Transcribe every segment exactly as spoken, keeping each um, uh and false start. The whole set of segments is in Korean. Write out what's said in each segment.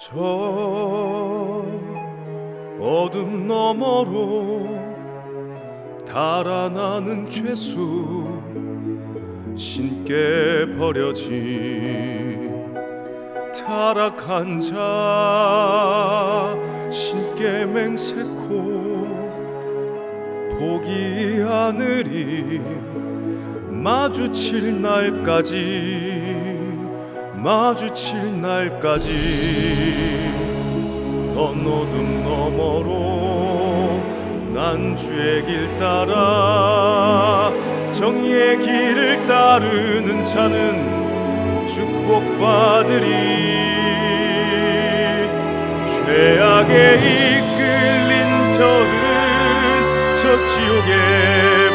저 어둠 너머로 달아나는 죄수, 신께 버려진 타락한 자, 신께 맹세코 포기 하늘이 마주칠 날까지, 마주칠 날까지. 넌 어둠 너머로 난 주의 길 따라, 정의의 길을 따르는 자는 축복받으리. 죄악에 이끌린 저들은 저 지옥에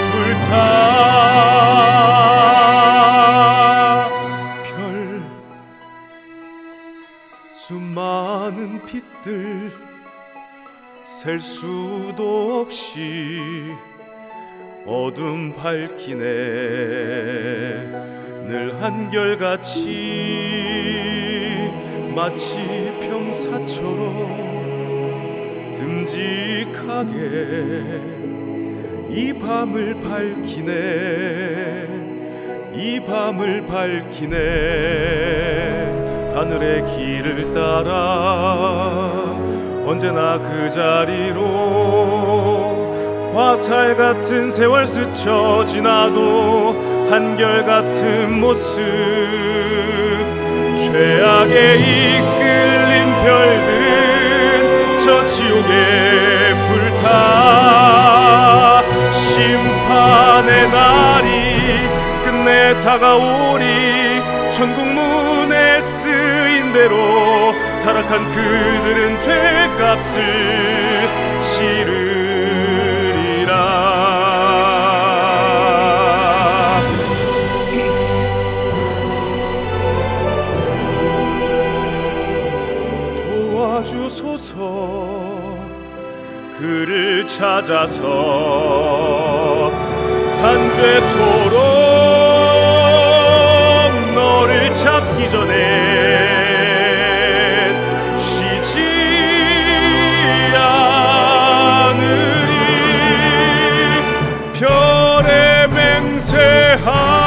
불타. 별 수많은 빛들 셀 수도 없이 어둠 밝히네. 늘 한결같이 마치 병사처럼 듬직하게 이 밤을 밝히네, 이 밤을 밝히네. 하늘의 길을 따라 언제나 그 자리로 화살 같은 세월 스쳐 지나도 한결같은 모습. 죄악에 이끌린 별들은 저 지옥에 불타. 심판의 날이 끝내 다가오리. 천국 문에 쓰인 대로 타락한 그들은 죄값을 치르리라. 도와주소서. 그를 찾아서 단죄토록 너를 잡기 전에 쉬지 않으리. 별에 맹세하